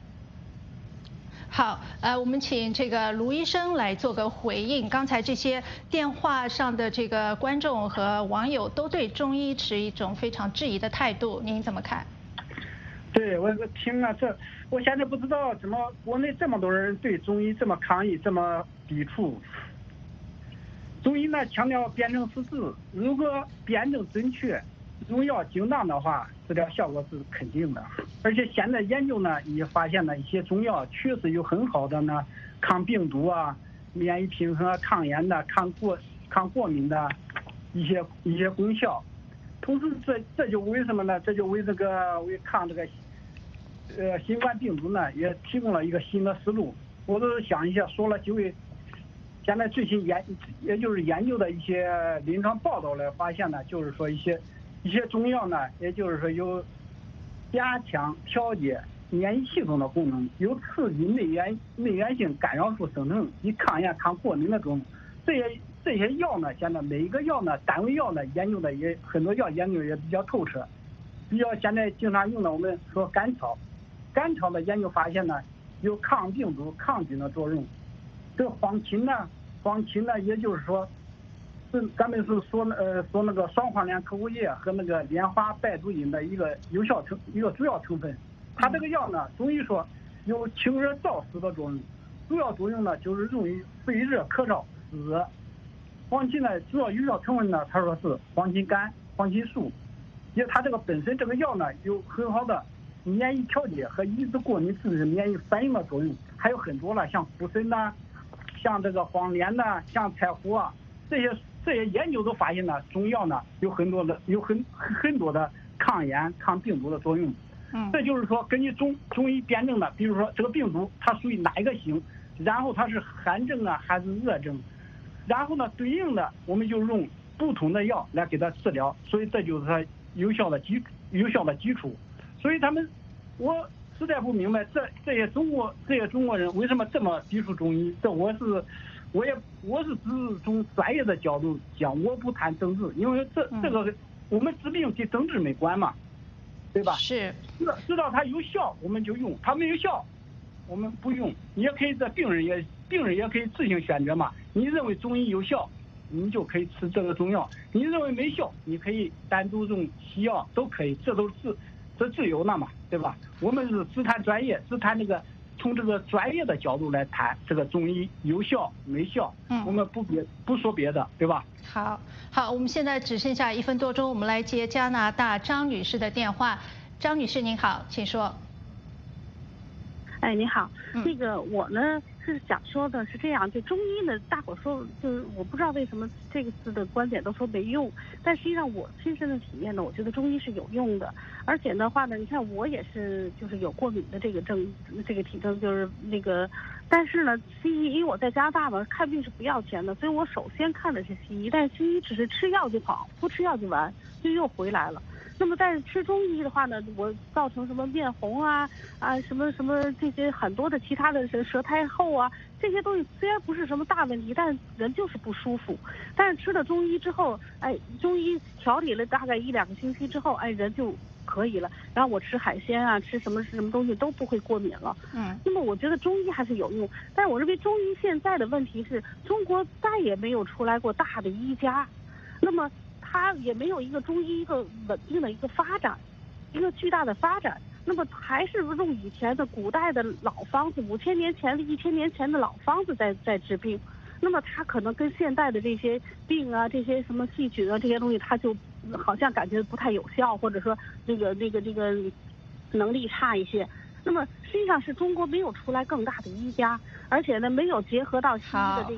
好，我们请这个卢医生来做个回应。刚才这些电话上的这个观众和网友都对中医持一种非常质疑的态度，您怎么看？ 对，我听了我现在不知道怎么国内这么多人对中医这么抗议，这么抵触。中医呢强调辩证施治，如果辩证准确，用药精当的话，治疗效果是肯定的。而且现在研究呢也发现了一些中药确实有很好的呢抗病毒啊、免疫平衡啊、抗炎的、抗过敏的一些功效。同时这就为什么呢？这就为抗这个新冠病毒呢也提供了一个新的思路。我都想一下说了几位，现在最新也就是研究的一些临床报道来发现呢，就是说一些中药呢，也就是说有加强调节免疫系统的功能，有刺激内源性干扰素生成以抗炎抗过敏的作用。这些药呢，现在每一个药呢，单位药呢研究的也很多药研究也比较透彻，比较现在经常用的我们说甘草的研究发现呢有抗病毒抗菌的作用。这个黄芩呢，也就是说是咱们是说那个双黄连口服液和那个莲花白术因的一个主要成分。它这个药呢，中医说有清热燥湿的作用，主要作用呢就是用于肺热咳嗽止热。黄芩呢主要有效成分呢，他说是黄芩苷、黄芩素，因为它这个本身这个药呢有很好的免疫调节和抑制过敏自身免疫反应的作用，还有很多了，像苦参呐，像这个黄连呐，像柴胡啊，这些研究都发现呢，中药呢有很多的抗炎抗病毒的作用。这就是说根据中医辩证的，比如说这个病毒它属于哪一个型，然后它是寒症啊还是热症，然后呢对应的我们就用不同的药来给它治疗，所以这就是它有效的基础。所以我实在不明白这些中国人为什么这么抵触中医。这我是只是从专业的角度讲，我不谈政治，因为这个我们治病跟政治没关嘛，对吧？ 是。 知道它有效我们就用，它没有效我们不用。你也可以病人也可以自行选择嘛。你认为中医有效，你就可以吃这个中药；你认为没效，你可以单独用西药，都可以，这都是自由的嘛，对吧？我们是只谈专业，只谈这个从这个专业的角度来谈这个中医有效没效，我们不说别的，对吧？ 好，我们现在只剩下1分多钟，我们来接加拿大张女士的电话。张女士您好，请说。 哎，你好，那个我呢是想说的是这样，就中医呢，大伙说就是我不知道为什么这个次的观点都说没用，但实际上我亲身的体验呢，我觉得中医是有用的，而且的话呢，你看我也是就是有过敏的这个体征，就是那个，但是呢，西医因为我在加拿大嘛，看病是不要钱的，所以我首先看的是西医，但是西医只是吃药就好，不吃药就完，就又回来了。那么但是吃中医的话呢，我造成什么面红啊什么这些很多的其他的舌苔厚啊，这些东西虽然不是什么大问题，但人就是不舒服。但是吃了中医之后，中医调理了大概1-2个星期之后，人就可以了。然后我吃海鲜啊，吃什么东西都不会过敏了。那么我觉得中医还是有用，但是我认为中医现在的问题是中国再也没有出来过大的医家，那么它也没有一个中医一个稳定的一个发展，一个巨大的发展。那么还是用以前的古代的老方子，5000年前的1000年前的老方子在治病。那么它可能跟现代的这些病啊，这些什么细菌啊这些东西，它就好像感觉不太有效，或者说这个能力差一些。那么实际上是中国没有出来更大的医家，而且呢没有结合到西医的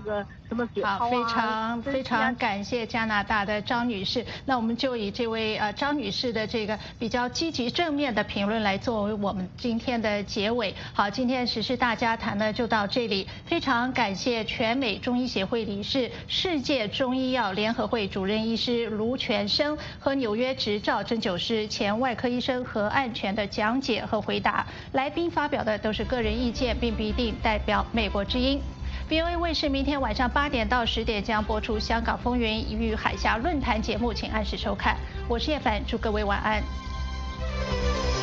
什么解剖啊。 好，非常感谢加拿大的张女士。那我们就以这位张女士的这个比较积极正面的评论来作为我们今天的结尾。好，今天时事大家谈呢就到这里，非常感谢全美中医协会理事、世界中医药联合会主任医师卢全生和纽约执照针灸师、前外科医生何岸全的讲解和回答。来宾发表的都是个人意见，并不一定代表美国之音。VOA 卫视明天晚上8点到10点将播出《香港风云》与海峡论坛节目，请按时收看。我是叶凡，祝各位晚安。